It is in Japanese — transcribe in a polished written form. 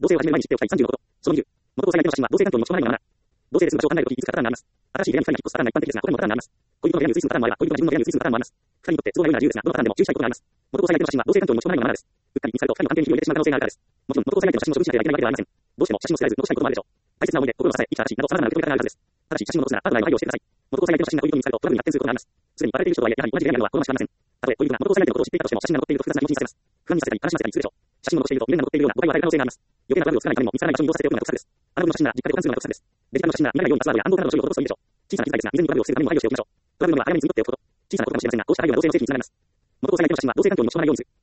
同棲を始める前に知っておきたい36こと。その20。元交際相手の写真は同性環境に持ち込まないものなら、同性ですぐ場所を離れるときいつかパターンがあります。新しい出会いに際に引っ越すパターンが一般的ですが、これもパターンがあります。恋人の部屋に移り住むパターンもあれば、恋人が自分の部屋に移り住むパターンもあります。二人にとって都合が良いなら自由ですが、どのパターンでも注意したいことがあります。元交際相手の写真は同性環境に持ち込まないものならです。うっかり見つかると二人の関係に火を入れてしまう可能性があるからです。もちろん元交際相手の写真を処分しなければいけないわけではありません。どうしても写真を捨てられず残したいこともあるでしょう。大切な思い出、心の支え、生きた話など様々な受け取り方があるはずです。ただし写真を残すならパートナーへの配慮をしてください。元交際相手の写真が恋人に見つかるとトラブルに発展することがあります。すでにバレている人とはいえ、やはり同じ部屋にあるのは好ましくありません。たとえ恋人が元交際相手のことを知っていたとしても、写真が載っていると複雑な気持ちにさせます。不安にさせたり、悲しませたりするでしょう。写真を残していると未練が残っているような誤解を与える可能性があります。余計なトラブルを作らないためにも見つからない場所に移動させておくのが得策です。アナログの写真なら実家で保管するのが得策です。デジタルの写真なら見られないようにパスワードや暗号化などの処理を施すといいでしょう。小さな気遣いですが、未然にトラブルを防ぐためにも配慮しておきましょう。トラブルのは早めに積み取っておくこと。小さなことかもしれませんが、こうした配慮が同性のうちにつながります。元交際相手の写真は同性環境に持ち込まないようにする。